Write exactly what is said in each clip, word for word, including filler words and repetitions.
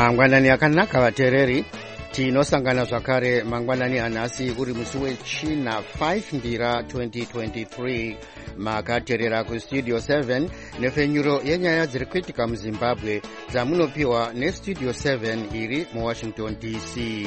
Mangwanani akanaka vatereri, tinosangana zvakare mangwanani anhasi uri musi wechina five ndira twenty twenty-three. Makaterera kustudio seven nefenyuro yenyaya dziri kuitika muZimbabwe dzamunopiwa nestudio seven iri muWashington D C.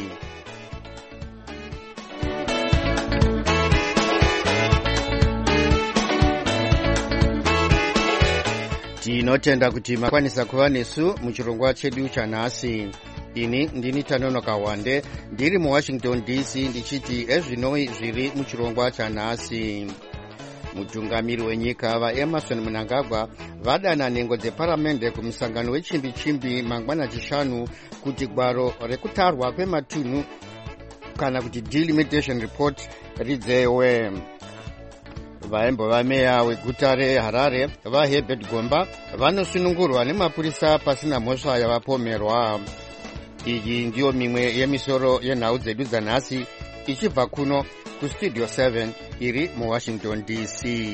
Tinotenda kuti makwanisa kuva nesu muchirongwa chedu chanhasi. Ini ndini Tanonoka Wande ndiri muWashington D C ndichiti ezvinoi zviri muchirongwa chanhasi. Mutungamiri wenyika vaEmerson Mnangagwa vadana nhengo dzeparamende kumusangano wechimbi chimbi mangwana chishanu kuti gwaro rekutarwa kwematunhu kana kuti delimitation report ridzewe. Vaimbova meya weguta reHarare vaHerbert Gomba vanosunungurwa nemapurisa pasina mhosva yavapomerwa. Iyi ndiyo mimwe yemisoro yenhau dzedu dzanhasi ichibva kuno kustudio seven iri muWashington D C.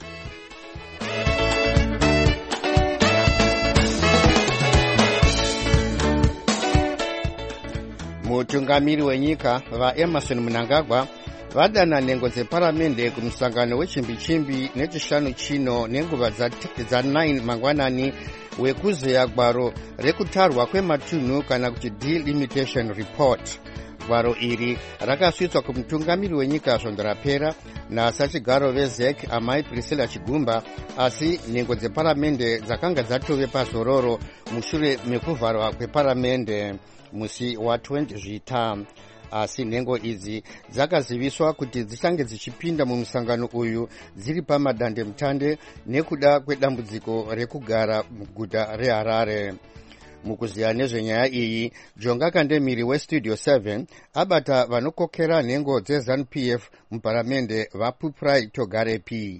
Mutungamiri wenyika vaEmerson Mnangagwa vadana nhengo dzeparamende kumusangano wechimbi-chimbi nechishanu chino nenguva dza nine mangwanani wekuzeya gwaro rekutarwa kwematunhu kana kuti delimitation report. Gwaro iri rakasvitswa kumutungamiri wenyika svondo rapera nasachigaro veZEC amai Priscilla Chigumba, asi nhengo dzeparamende dzakanga dzatove pazororo mushure mekuvharwa kweparamende musi wa20 zvita. Asi nhengo idzi dzakaziviswa kuti dzichange dzichipinda mumusangano uyu dziri pamadande mutande nekuda kwedambudziko rekugara muguta reHarare. Mukuziya nezvenyaya iyi, Jonga Kandemiri westudio seven abata vanokokera nhengo dzeZANU-P F muparamende vaPuprai Togarepi.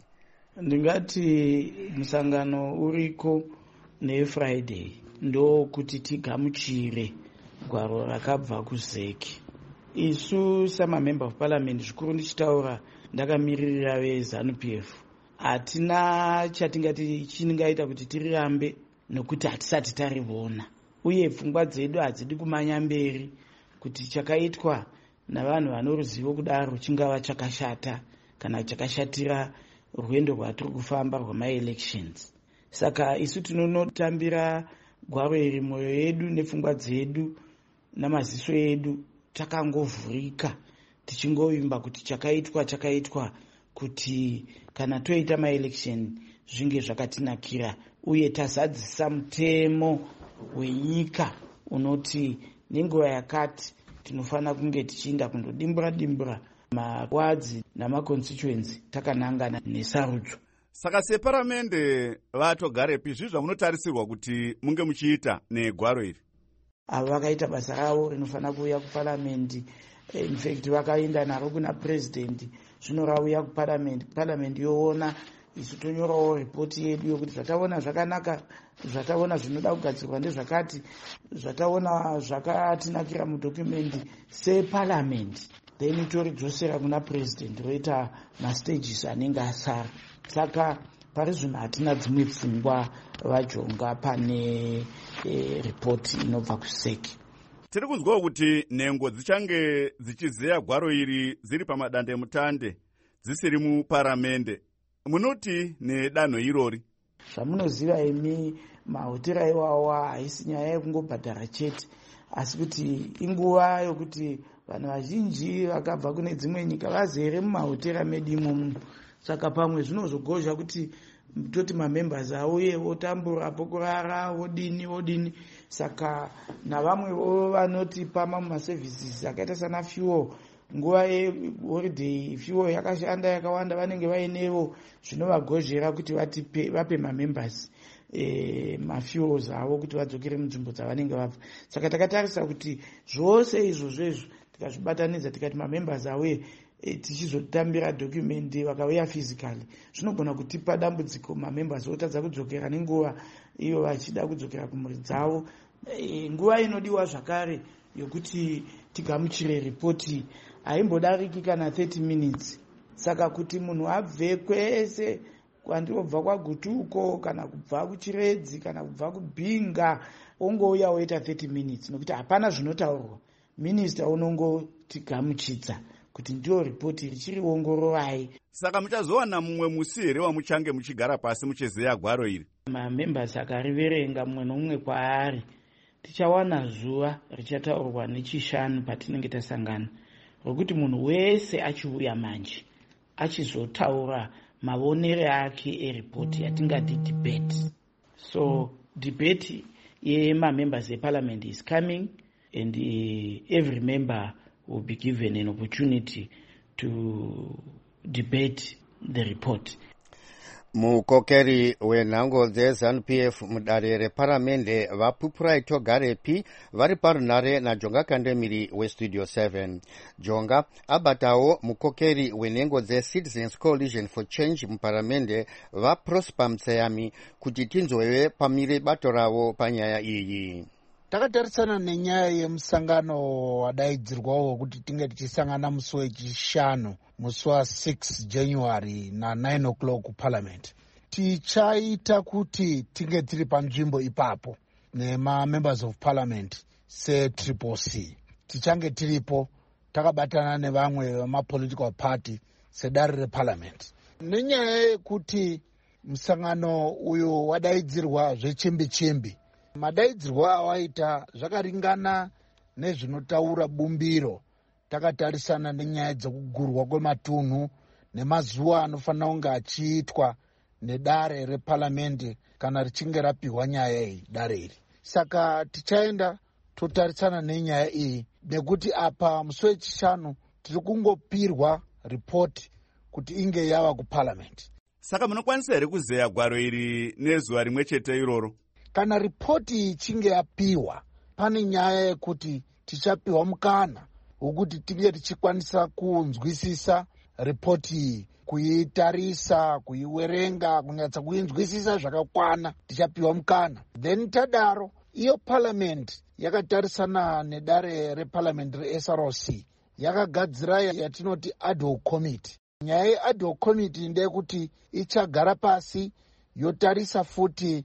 Ndingati musangano uriko neFriday ndo kuti tigamuchire gwaro rakabva kuZEC. Isu sama member of parliament zvikuru ndichitaura ndakamirira veZANU-P F hatina chatingati chingaita kuti tirirambe nokuti hatisati tarivona, uye pfungwa dzedu hadzidi kumanya mberi kuti chakaitwa navanhu vano ruzivo kudaro chingava chakashata kana chakashatira rwendo rwatiri kufamba rwamaelections. Saka isu tinonotambira gwaro iri mwoyo yedu nepfungwa dzedu namaziso edu takangovhurika tichingovimba kuti chakaitwa chakaitwa kuti kana toita maelection zvinge zvakatinakira, uye tazadzisa mutemo wenyika unoti nenguva yakati tinofanira kunge tichienda kundodimbura dimbura mawadzi namaconstituency takanangana nesarudzo. Saka separamende vaTogarepi zvizvi zvamunotarisirwa kuti munge muchiita negwaro iri? Ava vakaita basa ravo rinofanira kuuya kuparamendi. In fact vakaenda naro kuna president, zvino rauya kuparamendi, paramendi yoona, isu tonyorawo ripoti yedu yokuti zvataona zvakanaka, zvataona zvinoda kugadzirwa ndezvakati, zvataona zvakatinakira mudokumendi separamendi, then toridzosera kuna president roita mastages anenge asara. Saka pari zvino hatina dzimwe pfungwa vaJonga pane e, ripoti inobva kuZEC. Tiri kunzwawo kuti nhengo dzichange dzichizeya gwaro iri dziri pamadande mutande dzisiri muparamende. Munoti nedanho irori? Zvamunoziva imi mahotera iwawa haisi nyaya yekungobhadhara chete, asi kuti inguva yokuti vanhu vazhinji vakabva kune dzimwe nyika vazere mumahotera medu imomo. Saka pamwe zvinozogozha kuti toti mamembers auye votambura pokurara vodini vodini. Saka navamwe vanoti pama mumaservices akaita sana fuel, nguva yeholiday fuel yakashanda yakawanda vanenge vainevo, zvinovagozhera kuti vatipe vape mamembers e, mafuels avo kuti vadzokere munzvimbo dzavanenge vabva. Saka takatarisa kuti zvose izvo zvezvo tikazvibatanidza tikati mamembers auye E, tichizotambira document vakauya physically, zvinogona kutipa dambudziko mamembers otadza kudzokera nenguva iyo vachida kudzokera kumhuri dzavo. E, nguva inodiwa zvakare yokuti tigamuchire ripoti haimbodariki kana thirty minutes. Saka kuti munhu abve kwese kwandinobva kwagutuko kana kubva kuchiredzi kana kubva kubhinga ongouya woita thirty minutes nokuti hapana zvinotaurwa. Minista unongoti gamuchidza kuti ndiyo ripoti richiriongororai. Saka muchazowana mumwe musi here wamuchange muchigara pasi muchizeya gwaro iri? Mamembers akariverenga mumwe nomumwe kwaari, tichawana zuva richataurwa nechishanu patinenge tasangana, rokuti munhu wese achiuya manje achizotaura mavonere ake eripoti yatingati debate. So debate yemamembers eparliament is coming, and uh, every member will be given an opportunity to debate the report. Mukokeri wenhango dzeZANU P F mudare reparamende vapupura itogarepi vari parunare naJonga Kandemiri weStudio seven. Jonga abatawo mukokeri wenhengo dzeCitizens Coalition for Change muparamende vaProsper Mtseyami kuti tinzwewe pamire bato ravo panyaya iyi. Takatarisana nenyaya yemusangano wadaidzirwawo kuti tinge tichisangana musi wechishanu musi wa6 January na nine o'clock kuparliament. Tichaita kuti tinge tiri panzvimbo ipapo nema-members of parliament se-Triple C. Tichange tiripo takabatana nevamwe vema-political party sedare reparliament. Nenyaya yekuti musangano uyu wadaidzirwa zvechimbi-chimbi, madaidzirwa awaita zvakaringana nezvinotaura bumbiro. Takatarisana nenyaya dzekugurwa kwematunhu nemazuva anofanira kunge achiitwa nedare reparliament kana richinge rapiwa nyaya iyi dare iri. Saka tichaenda totarisana nenyaya iyi nekuti apa musi wechishanu tiri kungopirwa report kuti inge yava kuparliament. Saka munokwanisa here kuzeya gwaro iri nezuva rimwe chete iroro? Kana ripoti ichinge yapiwa, pane nyaya yekuti tichapiwa mukana wokuti tinge tichikwanisa kunzwisisa ripoti iyi, kuitarisa, kuiwerenga, kunyatsa kuinzwisisa zvakakwana, tichapiwa mukana. Then tadaro, iyo parliament yakatarisana nedare reparliament reS R C yakagadzira yatinoti ad hoc committee. Nyaya yead hoc committee ndeyekuti ichagara pasi yotarisa futi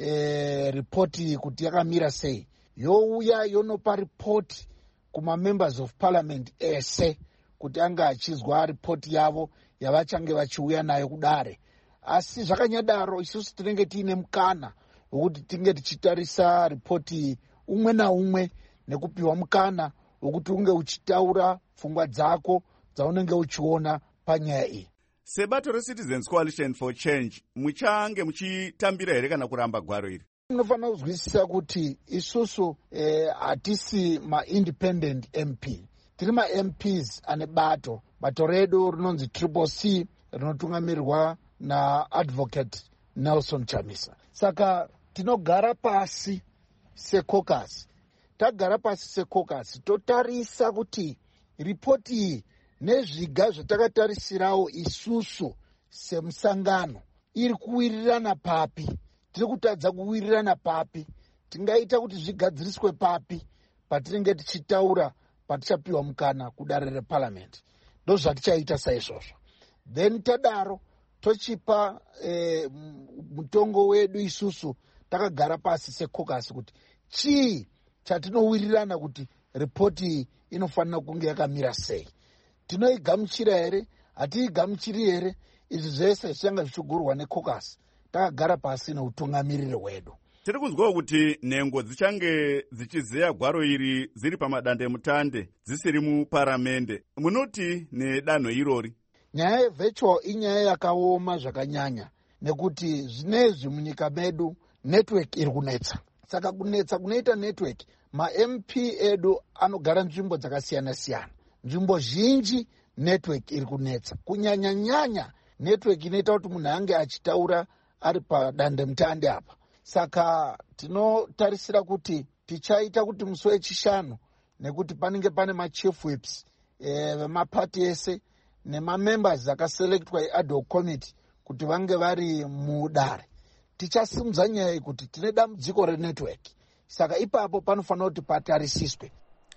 Eh, ripoti kuti yakamira sei, youya yonopa ripoti kuma-members of parliament ese kuti anga achizwa ripoti yavo yavachange vachiuya nayo kudare. Asi zvakanyadaro isusu tinenge tiine mukana wokuti tinge tichitarisa ripoti umwe naumwe nekupiwa mukana wokuti unge uchitaura pfungwa dzako dzaunenge uchiona panyaya iyi. Sebato reCitizens Coalition for Change, muchange muchitambira here kana kuramba gwaro iri? Munofanira kuzwisisa kuti isusu eh, hatisi ma-independent M P. Tiri ma-M Ps ane bato. Bato redu rinonzi Triple C rinotungamirirwa naAdvocate Nelson Chamisa. Saka tinogara pasi secaucus. Tagara pasi secaucus totarisa kuti ripoti iyi nezviga zvatakatarisirawo isusu semusangano iri kuwirirana papi, tiri kutadza kuwirirana papi, tingaita kuti zvigadziriswe papi patinenge tichitaura patichapiwa mukana kudare reparliament. Ndo zvatichaita saizvozvo. Then tadaro tochipa eh, mutongo wedu isusu takagara pasi secaucus kuti chii chatinowirirana kuti ripoti inofanira kunge yakamira sei. Tinoigamuchira here, hatiigamuchiri here, izvi zvese zvichanga zvichigurwa necaucus takagara pasi neutungamiriri hwedu. Tiri kunzwawo kuti nhengo dzichange dzichizeya gwaro iri dziri pamadandemutande dzisiri muparamende. Munoti nedanho irori? Nyaya yevirtual inyaya yakaoma zvakanyanya nekuti zvinezvi munyika medu network iri kunetsa. Saka kunetsa kunoita network, ma-M P edu anogara nzvimbo dzakasiyana-siyana. Nzvimbo zhinji network iri kunetsa. Kunyanya nyanya network inoita kuti munhu ange achitaura ari padandemutande apa. Saka tinotarisira kuti tichaita kuti musi wechishanu nekuti panenge pane ma-chief whips vemapati eh, ese nema-members akaselectwa yead hoc committee kuti vange vari mudare. Tichasimudza nyaya yekuti tine dambudziko renetwork. Saka ipapo panofanira kuti patarisiswe.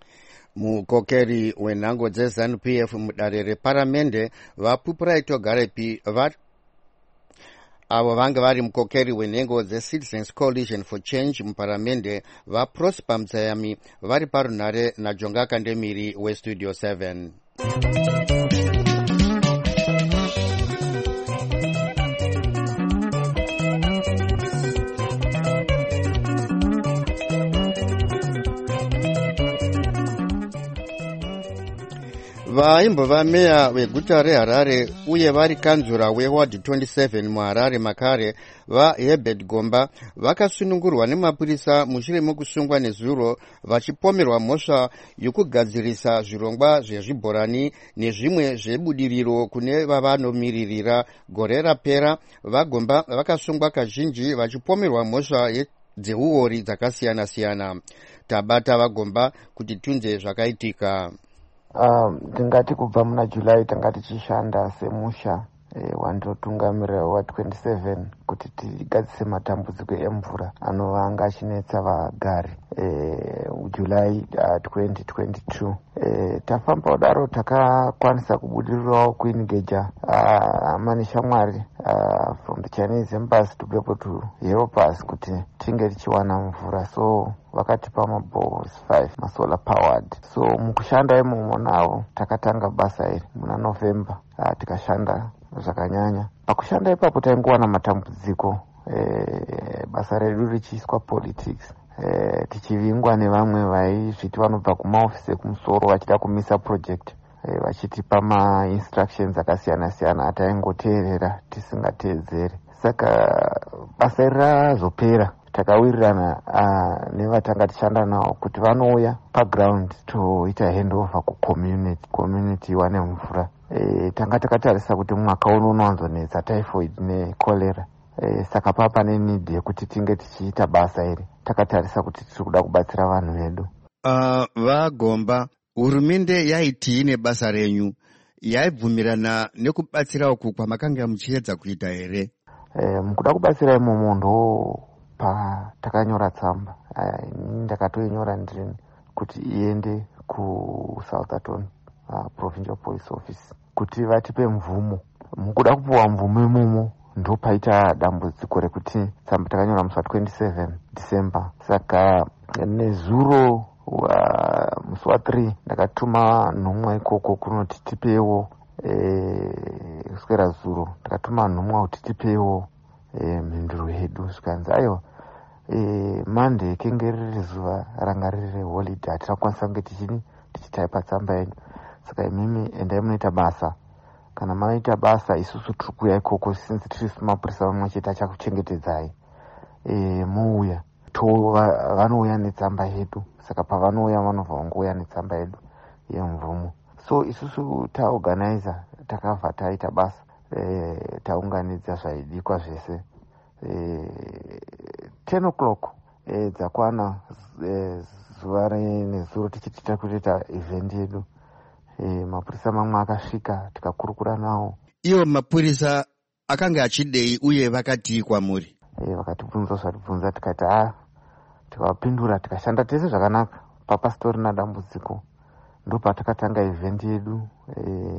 Mukokeri wenhango dzeZANU P F mudare reparamende vapupura itogarepi avo vange vari mukokeri wenhengo dzeCitizens Coalition for Change muparamende vaprosper Mdzayami vari parunhare naJonga Kandemiri westudio seven. vaimbova meya veguta reHarare uye vari kanzura weward twenty-seven muHarare makare vaHerbert Gomba vakasunungurwa nemapurisa mushure mekusungwa nezuro vachipomerwa mhosva yokugadzirisa zvirongwa zvezvibhorani nezvimwe zvebudiriro kune vavanomiririra gore rapera. VaGomba vakasungwa kazhinji vachipomerwa mhosva dzeuori dzakasiyana-siyana. Tabata VaGomba kuti tunze zvakaitika. Ndingati um, kubva muna July tanga tichishanda semusha e, wandotungamirira wa twenty-seven kuti tigadzise matambudziko emvura anova anga achinetsa vagari e, July uh, twenty twenty-two. E, tafamba kudaro takakwanisa kubudirirawo kuengaja uh, manishamwari uh, from the Chinese embassy to be able to help us kuti tinge tichiwana mvura, so vakatipa maboreholes five masolar powered. So mukushanda imomo navo takatanga basa iri muna November uh, tikashanda zvakanyanya. Pakushanda ipapo taingowana matambudziko e, basa redu richiiswa politics e, tichivingwa nevamwe vaizviti vanobva kumaofisi ekumusoro vachida kumisa project e, vachitipa ma-instructions akasiyana-siyana ataingoteerera tisingateedzere. Saka basa iri razopera takawirirana uh, nevatanga tichanda navo kuti vanouya paground toita handover kucommunity community iwane mvura. E, tanga takatarisa kuti mwaka uno unowanzonetsa typhoid necholera. E, saka papa nenidi yekuti tinge tichiita basa iri takatarisa kuti tiri kuda kubatsira vanhu vedu. Uh, VaGomba, hurumende yaiti ine basa renyu yaibvumirana nekubatsira uku kwamakanga muchiedza kuita here? E, mukuda kubatsira imomo ndo pa takanyora tsamba ndakatoinyora ndirini kuti iende kuSouthampton uh, Provincial Police Office kuti vatipe mvumo. Mukuda kupuwa mvumo imomo ndo paita dambudziko rekuti tsamba takanyora musi wa twenty-seven December. Saka nezuro wa musi wa three ndakatuma nhumwa ikoko kunoti tipewo e, kuswera zuro ndakatuma nhumwa kuti tipewo e, mhinduro yedu. Zvikanzi aiwa e, Monday kenge riri zuva ranga riri holiday hatinakwanisa kunge tichini tichitaipa tsamba yenyu. Saka imimi endai munoita basa, kana maita basa isusu tiri kuuya ikoko since tiri mapurisa vamwe chete achakuchengetedzai e, muuya to vanouya netsamba yedu. Saka pavanouya vanobva vangouya netsamba yedu yemvumo. So isusu taorganiza takabva taita basa e, taunganidza zvaidikwa zvese e, ten o'clock e, dzakwana e, zuva nezuro tichitita kutoita event yedu. E, mapurisa mamwe akasvika tikakurukura nawo. Iwo mapurisa akanga achidei uye vakati kwamuri? E, vakatibvunza zvatibvunza tikati ah tikavapindura tikashanda tese zvakanaka papasitorina dambudziko. Ndo patakatanga event yedu. E,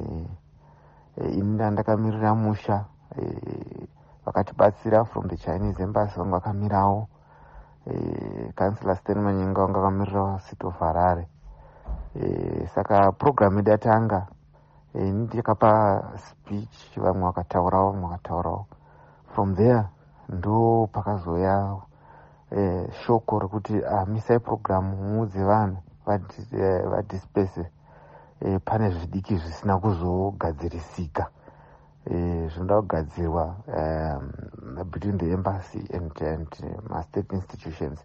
e, ini ndakamirira musha e, vakatibatsira from the Chinese embassy vanga vakamirawo e, Councillor Stan Manyenga vanga vakamirira City of Harare. E, saka program yedu yatanga e, ndikapa speech vamwe vakataurawo vamwe vakataurawo. From there ndo pakazoya e, shoko rekuti ah, misai program muudze vanhu vadisperse e, pane zvidiki zvisina kuzogadzirisika e, zvinoda kugadzirwa um, between the embassy and, and uh, state institutions.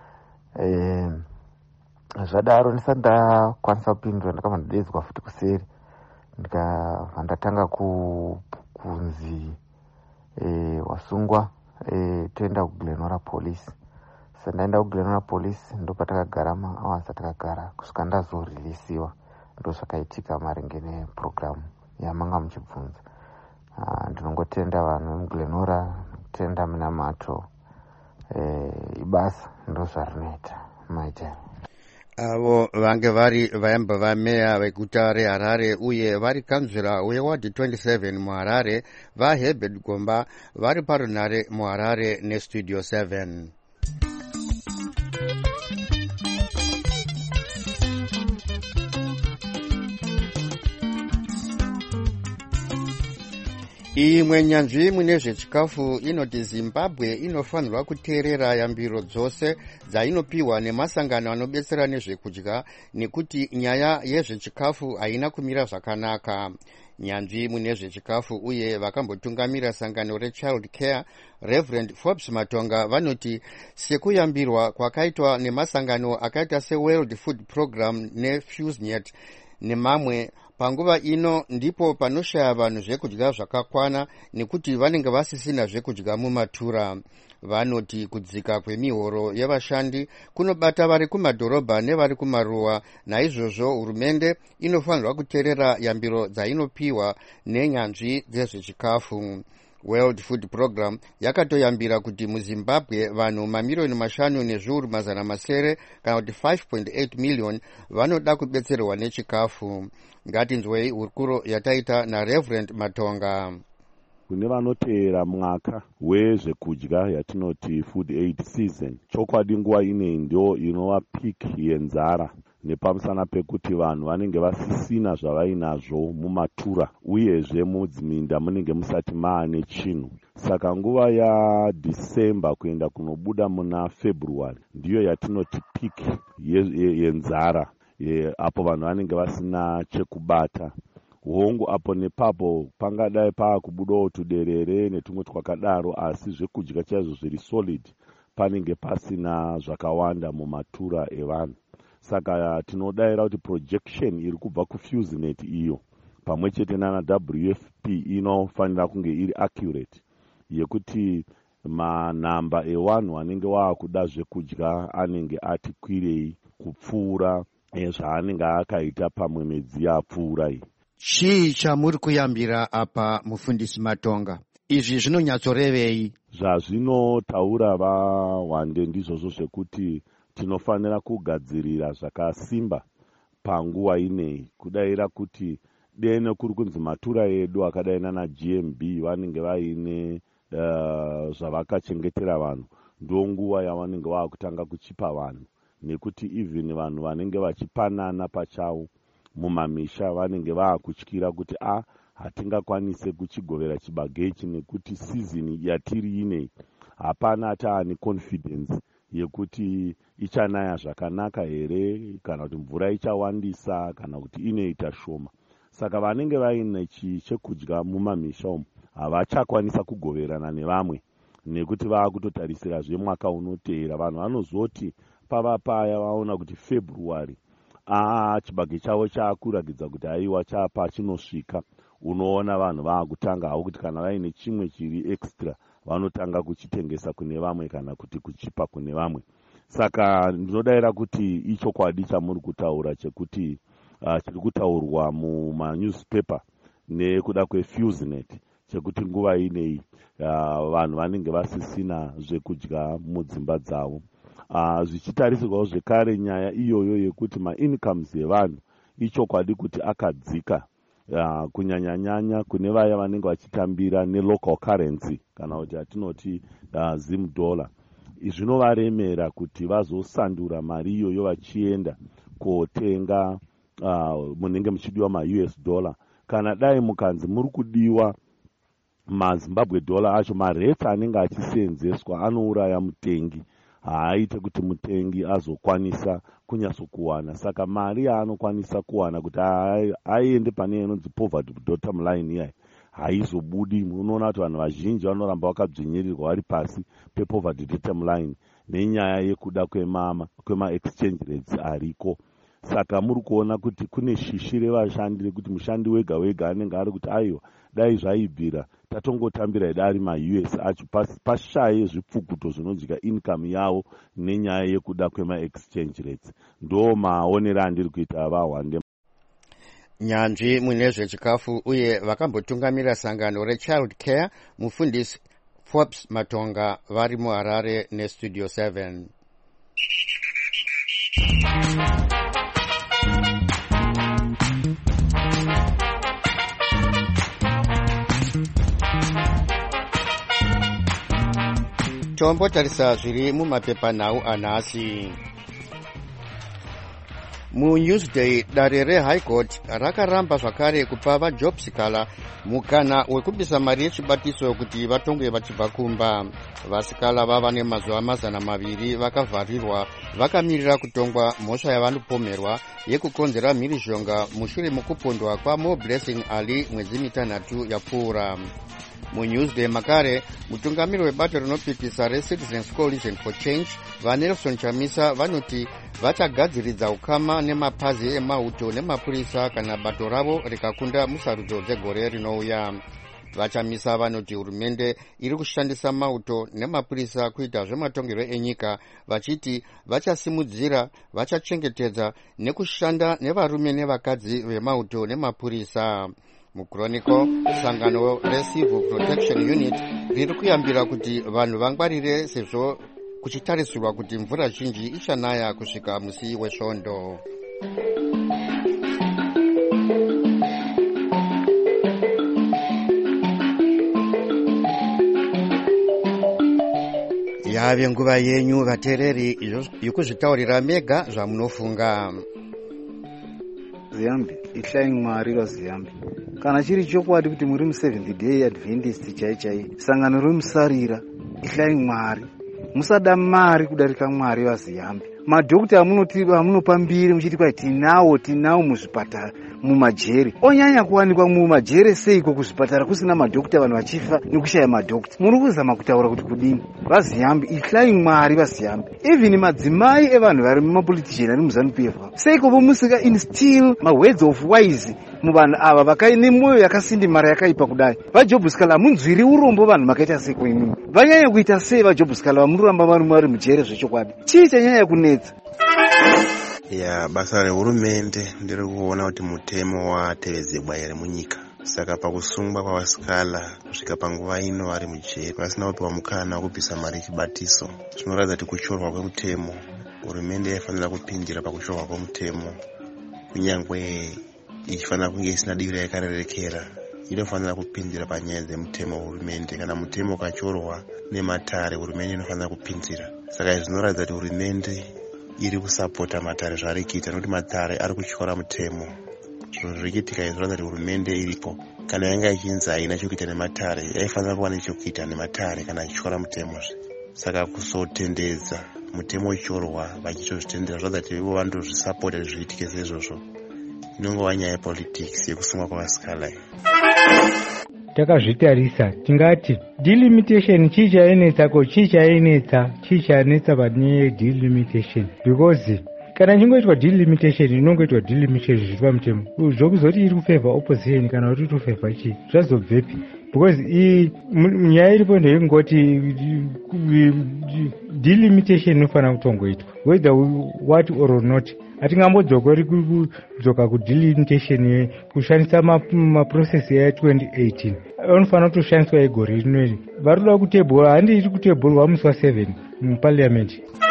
E, zvadaro ndisati ndakwanisa kupindura ndakabva ndadedzwa futi kuseri ndikabva ndatanga ku, kunzi e, wasungwa e, toenda kuGlenora Police. Sandaenda kuGlenora Police ndo patakagara mahours atakagara kusvika ndazoreleasiwa. Ndo zvakaitika maringe neprogramu yamanga muchibvunza. Uh, ndinongotenda vanhu vemuGlenora, tenda mina mato e, ibasa ndo zvarinoita maita. avo vange vari vayamba vameya veguta reharare uye vari kanzvira wewadi twenty-seven muharare vaherbert gomba vari parunhare muharare nestudio seven. Imwe nyanzvi mune zvechikafu inoti Zimbabwe inofanirwa kuteerera yambiro dzose dzainopiwa nemasangano anobetsera nezvekudya nekuti nyaya yezvechikafu haina kumira zvakanaka. Nyanzvi mune zvechikafu uye vakambotungamira sangano rechild care Reverend Forbes Matonga vanoti sekuyambirwa kwakaitwa nemasangano akaita seWorld Food Program neFusenet nemamwe panguva ino ndipo panoshaya vanhu zvekudya zvakakwana nekuti vanenge vasisina zvekudya mumatura. Vanoti kudzika kwemihoro yevashandi kunobata vari kumadhorobha nevari kumaruwa, naizvozvo hurumende inofanirwa kuteerera yambiro dzainopiwa nenyanzvi dzezvechikafu. World Food Program yakatoyambira kuti muZimbabwe vanhu mamiliyoni mashanu nezviuru mazana masere kana kuti five point eight million vanoda kubetserwa nechikafu. Ngatinzwei hurukuro yataita naReverend Matonga. Kune vanoteera mwaka wezvekudya yatinoti food aid season, chokwadi nguva ineyi ndio inova peak yenzara nepamusana pekuti vanhu vanenge vasisina zvavainazvo mumatura uyezve mudziminda munenge musati maane chinhu. Saka nguva yaDhisemba kuenda kunobuda muna February ndiyo yatinoti peak yenzara ye, apo vanhu vanenge vasina chekubata. Hongu apo nepapo pangadai paakubudawo tuderere netumwe twakadaro, asi zvekudya chaizvo zviri solid panenge pasina zvakawanda mumatura evanhu. Saka tinodayira kuti projection iri kubva kuFusenet iyo pamwe chete nana W F P inofanira kunge iri accurate yekuti manhamba evanhu anenge waakuda zvekudya anenge ati kwirei kupfuura zvaanenge akaita pamwe mwedzi yapfuura iyi. Chii chamuri kuyambira apa mufundisi Matonga? Izvi zvinonyatsorevei? Zvazvinotaura vaWande ndizvozvo zvekuti tinofanira kugadzirira zvakasimba panguva ineyi, kudayira kuti dene kuri kunzi matura edu akadai nana G M B vanenge vaine uh, zvavakachengetera vanhu, ndo nguva yavanenge vaakutanga kuchipa vanhu, nekuti even vanhu vanenge vachipanana pachavo mumamisha vanenge vaakutyira kuti a hatingakwanise kuchigovera chibage ichi nekuti season yatiri ineyi hapana ataani confidence yekuti ichanaya zvakanaka here kana kuti mvura ichawandisa kana kuti inoita shoma. Saka vanenge vaine chekudya mumamisha umu havachakwanisa kugoverana nevamwe nekuti vaakutotarisira zvemwaka unoteera. Vanhu vanozoti pava paya vaona kuti February aa chibage chavo chaakuratidza kuti aiwa chapa chinosvika, unoona vanhu vaakutanga havo kuti kana vaine chimwe chiri extra vanotanga kuchitengesa kune vamwe kana kuti kuchipa kune vamwe. Saka ndinodayira kuti ichokwadi chamuri kutaura chekuti uh, chiri kutaurwa mumanewspaper nekuda kweFusenet chekuti nguva ineyi uh, vanhu vanenge vasisina zvekudya mudzimba dzavo. Uh, zvichitarisirwawo zvekare nyaya iyoyo yekuti maincomes evanhu ichokwadi kuti akadzika uh, kunyanyanyanya kune vaya vanenge vachitambira nelocal currency kana kuti atinoti uh, zim dollar. Zvinovaremera kuti vazosandura mari iyoyo vachienda kotenga uh, munenge muchidiwa ma-U S dollar. Kana dai mukanzi muri kudiwa maZimbabwe dollar acho, mareta anenge achiseenzeswa anouraya mutengi, haaite kuti mutengi azokwanisa kunyasokuwana. Saka mari yaanokwanisa kuwana kuti aende pane inonzi poverty bottom line iyai haizobudi. Unoona kuti vanhu vazhinji vanoramba vakadzvinyirirwa vari pasi pepoverty bottom line nenyaya yekuda kwema kwema exchange rates ariko. Saka muri kuona kuti kune shishi revashandi rekuti mushandi wega wega anenge ari kuti aiwa dai zvaibvira tatongotambira ida ari ma-U S acho pashaye zvipfukuto zvinodya income yavo nenyaya yekuda kwema-exchange rates. Ndo maonero andiri kuita vaWande. Nyanzvi mune zvechikafu uye vakambotungamira sangano rechild care mufundisi Forbes Matonga vari muHarare nestudio seven. tombotarisa zviri mumapepanhau anhasi. MuNewsday, dare reHigh Court rakaramba zvakare kupa vajob seeker mukana wekubvisa mari yechibatiso kuti vatongwe vachibva kumba. Vasikala vava nemazuva mazana maviri vakavharirwa vakamirira kutongwa mhosva yavanopomerwa yekukonzera mhirizhonga mushure mekupondwa kwaMo Blessing Ali mwedzi mitanhatu yapfuura. MuNewsday makare, mutungamiri webato rinopikisa reCitizens Coalition for Change vaNelson Chamisa vanoti vachagadziridza ukama nemapazi emauto nemapurisa kana bato ravo rikakunda musarudzo dzegore rinouya. Vachamisa vanoti hurumende iri kushandisa mauto nemapurisa kuita zvematongerwo enyika, vachiti vachasimudzira, vachachengetedza nekushanda nevarume nevakadzi vemauto nemapurisa. Muchronicle, sangano reCivil Protection Unit riri kuyambira kuti vanhu vangwarire sezvo kuchitarisirwa kuti mvura zhinji ichanaya kusvika musi wesvondo. Yave nguva yenyu vateereri yekuzvitaurira mega zvamunofunga. Ziyambi, ihlayi Mwari vaZiyambi. Kana chiri chokwadi kuti muri mu-Seventh Day Adventist chai chai, sangano remusarira, ihlayi Mwari. Musada mari kudarika Mwari vaZiyambi. Madhokota amunotiba amunopa mbiri muchiti kwai tinawo tinawo muzvipatara mumajere. Onyanya kuwanikwa mumajere seiko kuzvipatara kusina madhokota vanhu vachifa nekushaya madhokota. Muri kuzama kutaura kuti kudini? vaZiyambi, ihlayi Mwari vaZiyambi. Even madzimai evanhu vari mumapolitician ari muZANU-P F seiko vomusika instill ma words of wise muvanhu ava vakaine mwoyo yakasindimara yakaipa kudai. Vajob seeker munzwiri urombo vanhu makaita seko imimi. Vanyanya kuita sei vajob seeker vamuramba vari muri mujere zvechokwadi? Chii chanyanya kunetsa? Ya basa rehurumende ndiri kuona kuti mutemo watevedzerwa here munyika. Saka pakusungwa kwavasikala kusvika panguva ino vari mujere vasina kupiwa mukana wekubvisa mari yechibatiso, zvinoratidza kuti kuchorwa kwemutemo. Hurumende yaifanira kupindira pakuchorwa kwemutemo, kunyangwe ichifanira kunge isina divi yakarerekera. Inofanira kupindira panyaya dzemutemo hurumende. Kana mutemo ukachorwa nematare, hurumende inofanira kupindira. Saka izvi zvinoratidza kuti hurumende iri kusapota matare zvaari kuita, nokuti matare ari kutyora mutemo. Zvinhu zviri kuitika izvi zvinoratidza kuti hurumende iripo, kana yanga ichinzi haina chokuita nematare, yaifanira kuva nechokuita nematare kana ichityora mutemozve. Saka kusotendedza mutemo uchichorwa vachitozvitendera zvinoratidza kuti ivo vandozvisapota zviitike seizvozvo. Inongova nyaya yepolitics yekusungwa kwavasikala. Takazvitarisa tingati delimitation chii chainetsa ko chii chainetsa chii chanetsa panyaya yedelimitation, because kana chingoitwa delimitation inongoitwa delimitation zviri pamutemo, zvokuzoti iri kufevha opposition kana kuti iri kufevha chii zvazobvepi? Because nyaya iripo ndeyekungoti delimitation inofanira kutongoitwa whether what or not. Hatingambodzoka kudzoka kudelimitation kushandisa maprocess ya twenty eighteen. Anofanira kutoshandiswa egore rinori. Vari kuda kutebhura, handi iri kutebhurwa musi waseven muparliament.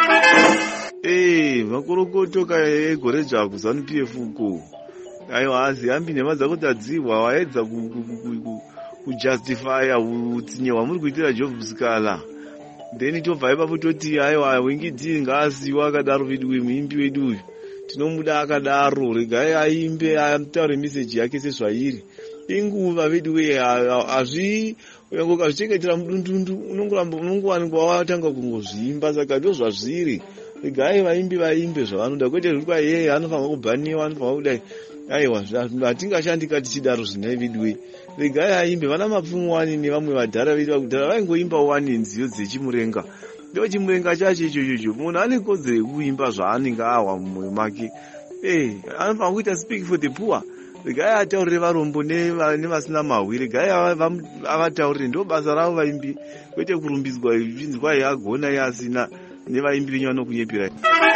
Eh, vakorokotoka egore dzvaku ZANU-P F uko. Aiwa haZiyambi nhema dzako dzadzihwa waedza kujustifya utsinye hwamuri kuitira Job seeker. Then tobva ipapo toti aiwa Wingidi ngaasiwa akadaro vidwe muimbi wedu uyu. Tinomuda akadaro, regai aimbe ataure message yake sezvairi. Inguva vidwe hazvi uyangoka zvichengetera mudundundu unongoramba unongowanikwa watanga kungozvimba, saka ndo zvazviri. Regai vaimbi vaimbe zvavanoda, kwete zviri kwa yeye anofanira kubhaniwa, anofanira kudai. Aiwa hatingashandika tichidaro zvine vidwe. Regai aimbe, vana mapfumo wani nevamwe vadhara vedu vakudhara vaingoimba wani nziyo dzechimurenga. Ndo chimurenga chacho ichocho munhu ane kodzero yekuimba zvaanenge ahwa mumwoyo make. Eh, anofanira kuita speak for the poor. Regai ataurire varombo nevasina mahwi, regai avataurire, ndo basa ravo vaimbi, kwete kurumbidzwa ichinzi kwai agona iye asina, nevaimbi venyu vanokunyepirai.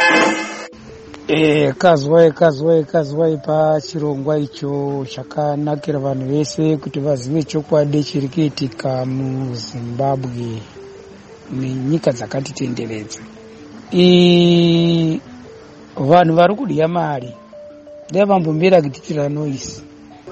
Eh, kazwai kazwai kazwai pachirongwa icho chakanakira vanhu vese kuti vazive chokwadi chiri kuitika muZimbabwe nenyika dzakatitenderedza. vanhu vari kudya mari ndevambombira kutichira noisi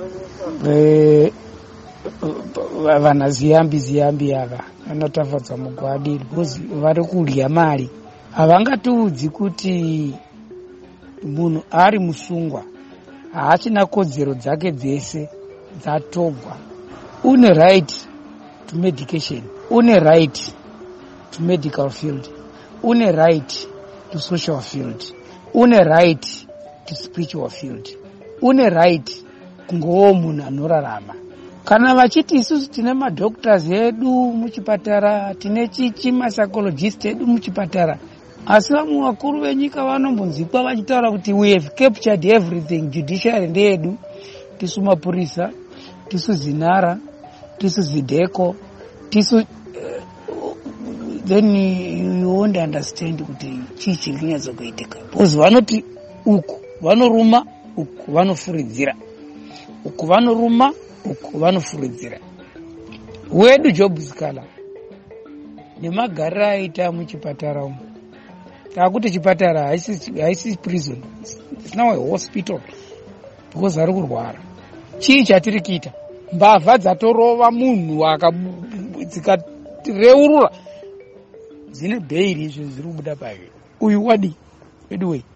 vana ziyambi ziyambi ava vanotafadza mugwadi because vari kudya mari. Havangatiudzi kuti munhu ari musungwa haachina kodzero dzake dzese dzatogwa. Une right to medication, une right to medical field, une right to social field, une right to spiritual field, une right kungowo munhu anorarama. Kana vachiti isusu tine madoctors edu muchipatara, tine chichi mapsychologist edu muchipatara, asi vamwe vakuru venyika vanombonzikwa vachitaura kuti we have captured everything, judiciary ndeyedu, tisu mapurisa, tisu zinara, tisu zideko, tisu uh, then you won't understand kuti chii chiri kunyatso kuitika. Because vanoti uku vanoruma, uku vanofuridzira, uku vanoruma, uku vanofuridzira. Wedu Job Sikala nemagariro aita muchipatara umu, takuti chipatara haisi prison, it's now a hospital because ari kurwara. Chii chatiri kuita? Mbavha dzatorova munhu dzikareurura dzine bhairi izvo zviri kubuda pazvo. Uyu wadi wedu wei.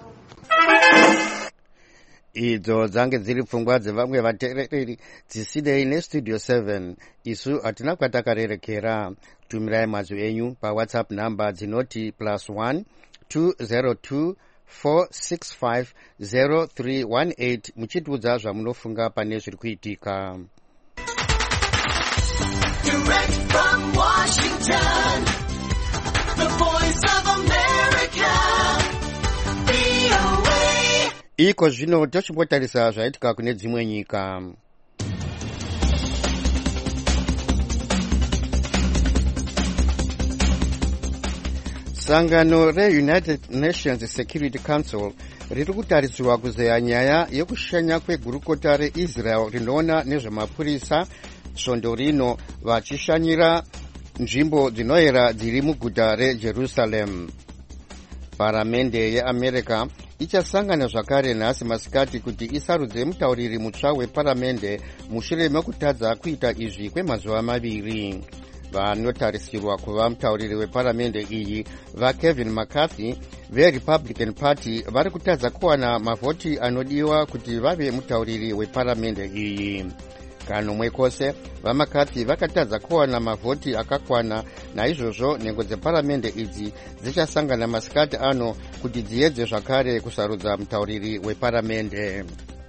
Idzo dzange dziri pfungwa dzevamwe vateereri dzisidei nestudio seven. Isu hatina kwatakarerekera. Tumirai mazwi enyu pawhatsapp number dzinoti plus one two zero two four six five zero three one eight muchitiudza zvamunofunga pane zviri kuitika. Direct from Washington, the voice of America, V O A. Iko zvino tochimbotarisa zvaitika kune dzimwe nyika. Sangano reUnited Nations Security Council riri kutarisirwa kuzeya nyaya yekushanya kwegurukota reIsrael rinoona nezvemapurisa svondo rino vachishanyira nzvimbo dzinoyera dziri muguta reJerusalem. Paramende yeAmerica ichasangana zvakare nhasi masikati kuti isarudze mutauriri mutsva weparamende mushure mekutadza kuita izvi kwemazuva maviri. Vanotarisirwa kuva mutauriri weparamende iyi vaKevin McCarthy veRepublican Party vari kutadza kuwana mavhoti anodiwa kuti vave mutauriri weparamende iyi. Kanomwe kose vaMcCarthy vakatadza kuwana mavhoti akakwana, naizvozvo nhengo dzeparamende idzi dzichasangana masikati ano kuti dziedze zvakare kusarudza mutauriri weparamende.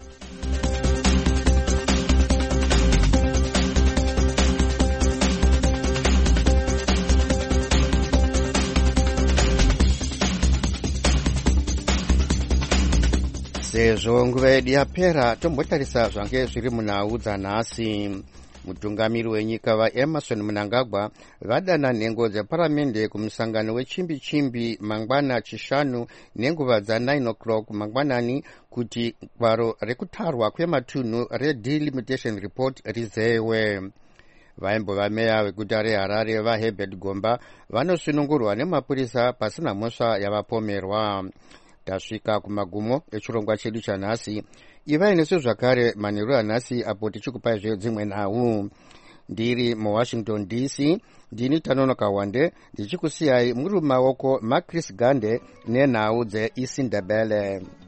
Sezvo nguva yedu yapera, tombotarisa zvange zviri munhau dzanhasi. Mutungamiri wenyika vaEmerson Mnangagwa vadana nhengo dzeparamende kumusangano wechimbi chimbi mangwana chishanu nenguva dza9 o'clock mangwanani kuti gwaro rekutarwa kwematunhu redelimitation report rizewe. Vaimbova meya weguta reHarare vaHerbert Gomba vanosunungurwa nemapurisa pasina mhosva yavapomerwa. Tasvika kumagumo echirongwa chedu chanhasi. Ivai nesu zvakare manheru anhasi apo tichikupai zve dzimwe nhau. Ndiri muWashington D C, ndini Tanonoka Wande, ndichikusiyai muri mumaoko maChris Gande nenhau dzeIsindebele.